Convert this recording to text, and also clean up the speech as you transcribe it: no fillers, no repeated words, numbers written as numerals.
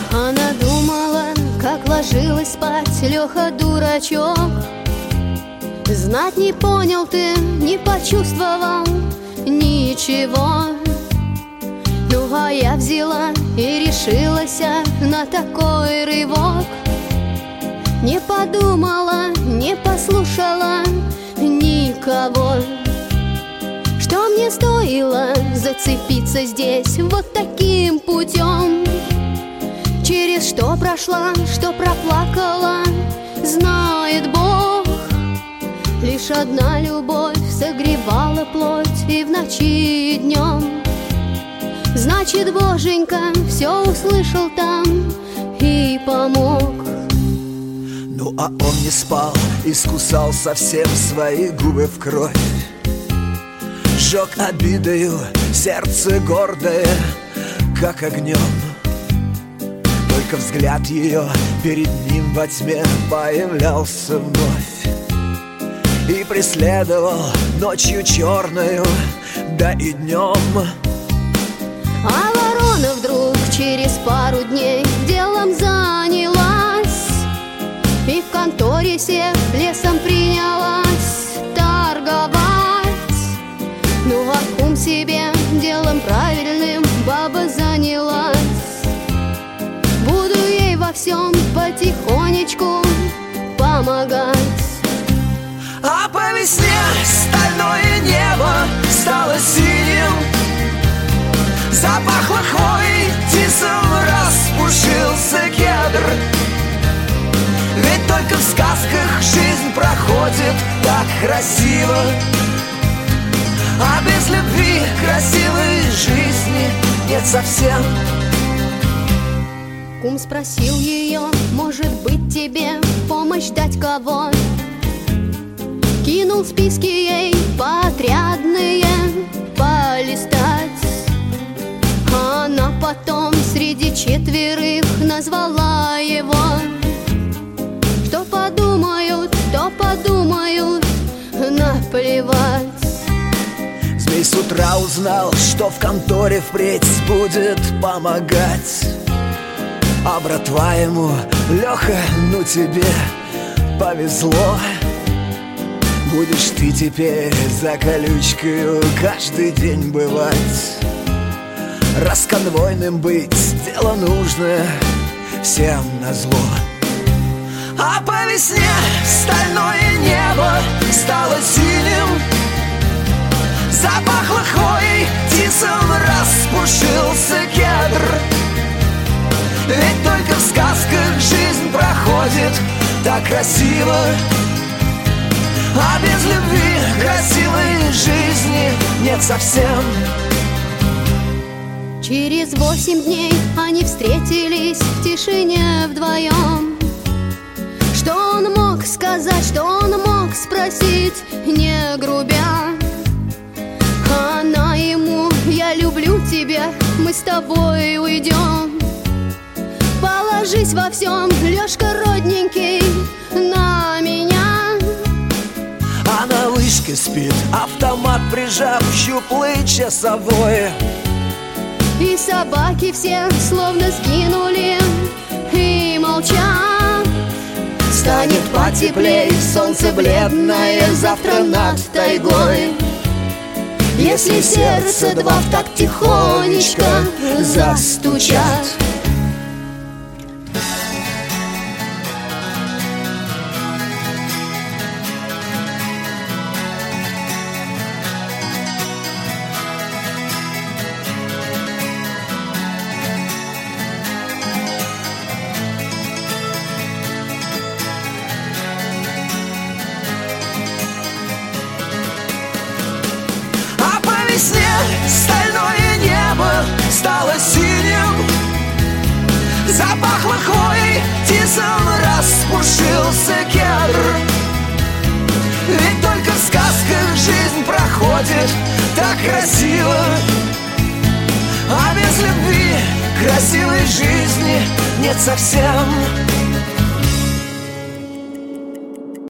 Она думала, как ложилась спать Леха дурачок. Знать не понял ты, не почувствовал ничего. Ну а я взяла и решилась на такой рывок. Не подумала, не послушала никого. Что мне стоило зацепиться здесь вот таким путем? Через что прошла, что проплакала, знает Бог. Лишь одна любовь согревала плоть и в ночи, и днем. Значит, Боженька все услышал там и помог. Ну а он не спал, искусал совсем свои губы в кровь. Жег обидою сердце гордое, как огнем. Только взгляд ее перед ним во тьме появлялся вновь и преследовал ночью черною, да и днем. А ворона вдруг через пару дней делом занялась и в конторе сев лесом принялась торговать. Ну а кум себе делом правильным баба занялась. Буду ей во всем потихонечку помогать. А по весне стальное небо стало синим, запахло хвоей, тисом распушился кедр. Ведь только в сказках жизнь проходит так красиво, а без любви красивой жизни нет совсем. Кум спросил ее, может быть тебе помощь дать кого? Кинул списки ей подрядные полистать. А она потом среди четверых назвала его. Что подумают, то подумают, наплевать. Змей с утра узнал, что в конторе впредь будет помогать. А братва ему: Леха, ну тебе повезло. Будешь ты теперь за колючкою каждый день бывать. Расконвойным быть — дело нужное всем назло. А по весне стальное небо стало синим, запахло хвоей, тисом распушился кедр. Ведь только в сказках жизнь проходит так красиво, а без любви красивой жизни нет совсем. Через 8 дней они встретились в тишине вдвоем. Что он мог сказать, что он мог спросить, не грубя? Она ему: я люблю тебя, мы с тобой уйдем. Положись во всем, Лешка родненький, на меня. А на вышке спит, автомат прижав, щуплый часовой. И собаки все словно сгинули и молчат. Станет потеплей, солнце бледное завтра над тайгой. Если сердце два в такт тихонечко застучат. Стальное небо стало синим, запахло хвоей, тисом распушился кедр. Ведь только в сказках жизнь проходит так красиво, а без любви красивой жизни нет совсем.